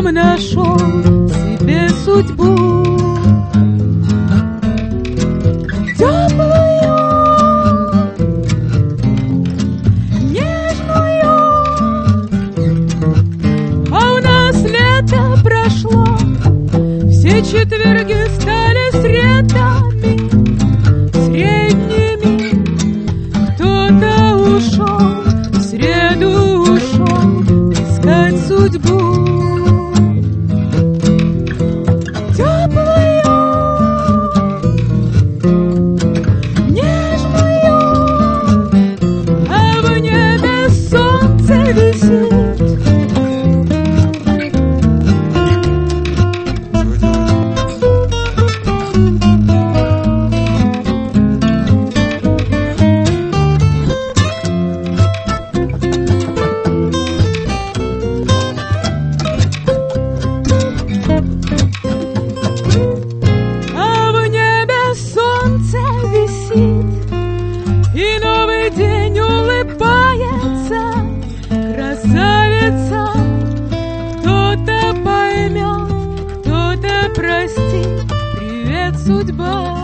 сам нашел себе судьбу. Теплую, нежную, а у нас лето прошло, все четверги стали средами, средними. Кто-то ушел, в среду ушел искать судьбу. Теплую, нежную, а в небе солнце висит. И новый день улыбается, красавица. Кто-то поймет, кто-то простит. Привет, судьба.